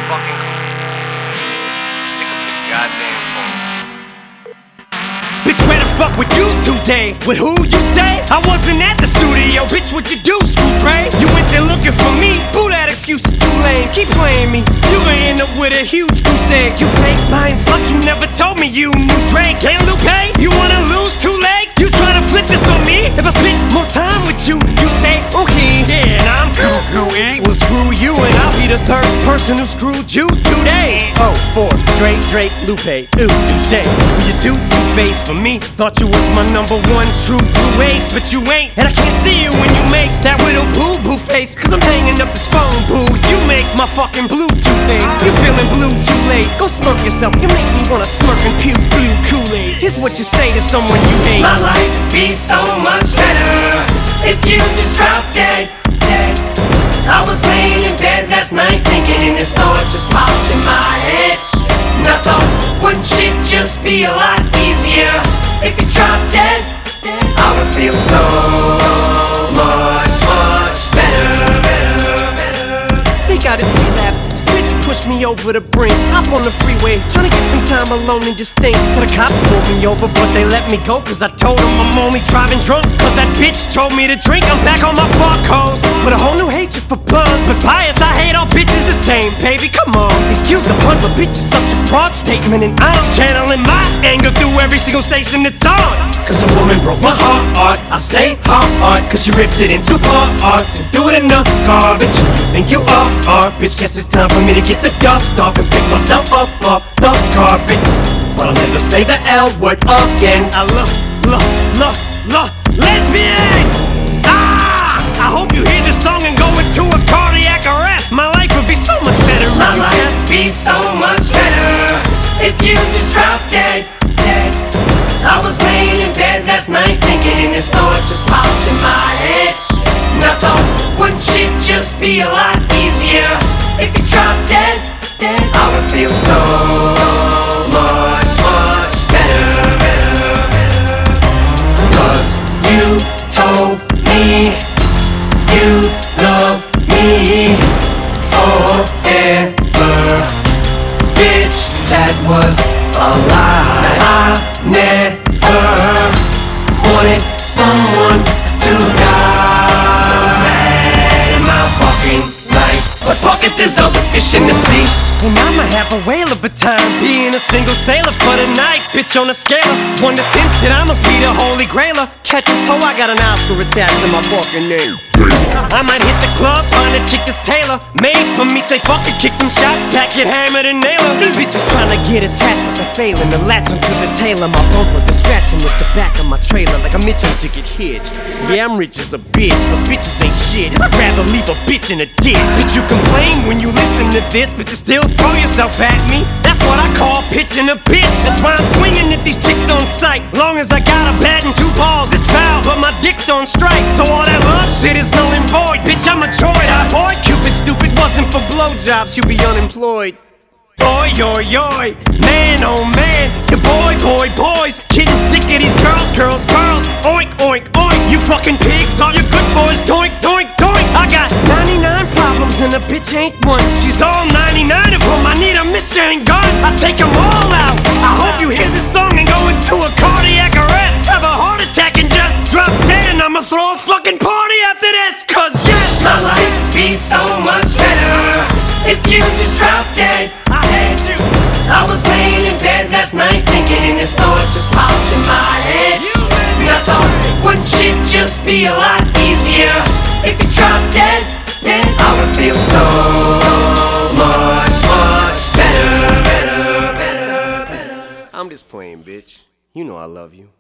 fucking call. Pick up the goddamn phone. Bitch, where the fuck were you Tuesday? With who you say? I wasn't at the studio, bitch, what you do, Screw Trey? You went there looking for me, boo, that excuse is too lame. Keep playing me, you gon' end up with a huge goose egg. You fake lying slut, you never told me you knew Drake and Lupe. You wanna lose 2 legs? You tryna flip this on me? If I spend more time with you, you say, okay, yeah, and I'm cool, eh? Well, screw you, and I'll be the 3rd person who screwed you today. Oh, 4, Drake, Lupe, ooh, touche. Well, you do two-face for me. Thought you was my #1 true blue ace, but you ain't. And I can't see you when you make that little boo-boo face, cause I'm hanging up this phone, boo. You make my fucking Bluetooth thing. You feeling blue too late. Go smirk yourself, you make me wanna smirk and puke blue Kool-Aid. Here's what you say to someone you hate. My life would be so much better if you just dropped dead. I was laying in bed last night thinking, and this thought just popped in my head. And I thought, wouldn't shit just be a lot easier if you dropped dead? I would feel so much better. They got his relapse. This bitch pushed me over the brink. Hop on the freeway, tryna get some time alone and just think. Till the cops pulled me over, but they let me go, cause I told them I'm only driving drunk. Cause that bitch told me to drink. I'm back on my fuck hoes with a whole new hatred for bloods. But bias, I hate all bitches the same, baby, come on. Excuse the pun, but bitch is such a broad statement, and I'm channeling my anger through every single station it's on. Cause a woman broke my heart, I say heart, cause she ripped it into parts and threw it in the garbage. You think you are, bitch, guess it's time for me to get the dust off and pick myself up off the carpet. But I'll never say the L word again. I love lesbian. I hope you hear this song and go into a cardiac arrest. My life would be so much better. My life would be so much better if you just dropped dead. I was laying in bed last night thinking, and this thought just popped in my head. And I thought, wouldn't shit just be a lot easier if you dropped dead? I would feel so much better. Cause you told me you love me forever. Bitch, that was a lie. I never wanted someone to die. So bad in my fucking life, but fuck it, there's other fish in the sea. And I'ma have a whale of a time being a single sailor for the night. Bitch, on a scale of 1 to 10, shit, I must be the holy grailer. Catch this hoe, I got an Oscar attached to my fucking name. I might hit the club, find a chick that's tailor made for me, say fuck it, kick some shots, back it, hammered and nail her. These bitches tryna get attached, but they're failing to latch onto the tail of my bumper. They're scratching at the back of my trailer like I'm itching to get hitched. Yeah, I'm rich as a bitch, but bitches ain't shit. I'd rather leave a bitch in a ditch. Bitch, you complain when you listen to this, but you still throw yourself at me. That's what I call pitching a bitch. That's why I'm swinging at these chicks on sight. Long as I got a bat and 2 balls, it's foul, but my dick's on strike. So all that love shit is null and void. Bitch, I'm a droid. I avoid Cupid, stupid, wasn't for blowjobs, you'd be unemployed. Oi, oi, oi, man, oh man, your boys, getting sick of these girls, oink, oink, oink. You fucking pigs, all your good boys, doink, doink, doink. I got 99 problems and a bitch ain't one. She's all 99 of them, I need a machine gun. I take them all out. I hope you hear this song and go into a cardiac arrest, have a heart attack and just drop dead, and I'ma throw a fucking party after this. Cause yes, my life would be so much better if you just dropped dead. I hate you. I was laying in bed last night thinking, and this thought just popped in my head. And I thought, wouldn't shit just be a lot easier if you dropped dead? I would feel so much better. I'm just playing, bitch. You know I love you.